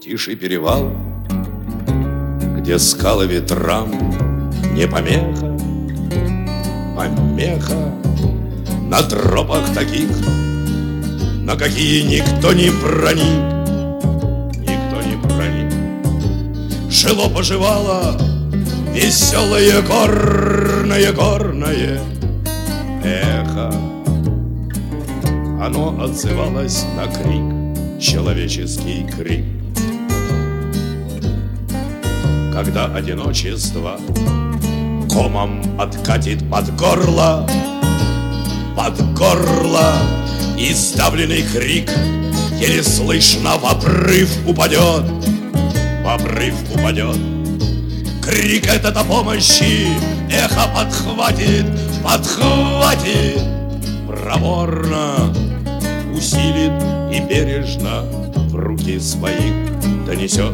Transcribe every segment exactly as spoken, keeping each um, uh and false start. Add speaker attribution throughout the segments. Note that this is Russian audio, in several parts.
Speaker 1: Тиший перевал, где скалы ветрам не помеха, помеха на тропах таких, на какие никто не проник, никто не проник. Жило-поживало веселое горное, горное эхо. Оно отзывалось на крик, человеческий крик. Когда одиночество комом откатит под горло, под горло, и сдавленный крик еле слышно в обрыв упадет, в обрыв упадет. Крик этот о помощи эхо подхватит, подхватит, проворно усилит и бережно в руки своих донесет.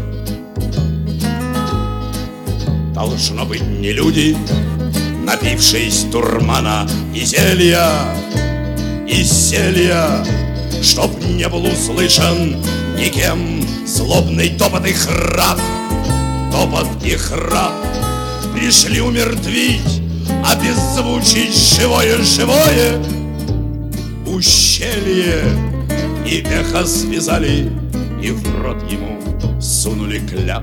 Speaker 1: Должно быть, не люди, напившись дурмана и зелья, и зелья, чтоб не был услышан никем злобный топот и храп, топот и храп. Пришли умертвить, обеззвучить живое-живое ущелье, и эхо связали, и в рот ему сунули кляп.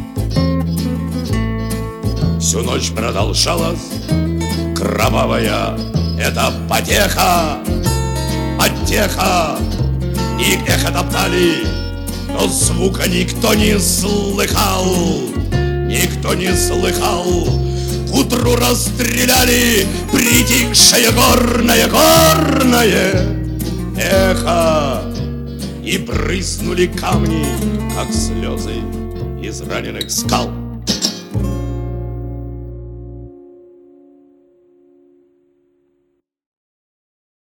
Speaker 1: Всю ночь продолжалась кровавая эта потеха, потеха, и эхо топтали, но звука никто не слыхал, никто не слыхал. К утру расстреляли притихшее горное, горное эхо, и брызнули камни, как слезы из раненых скал.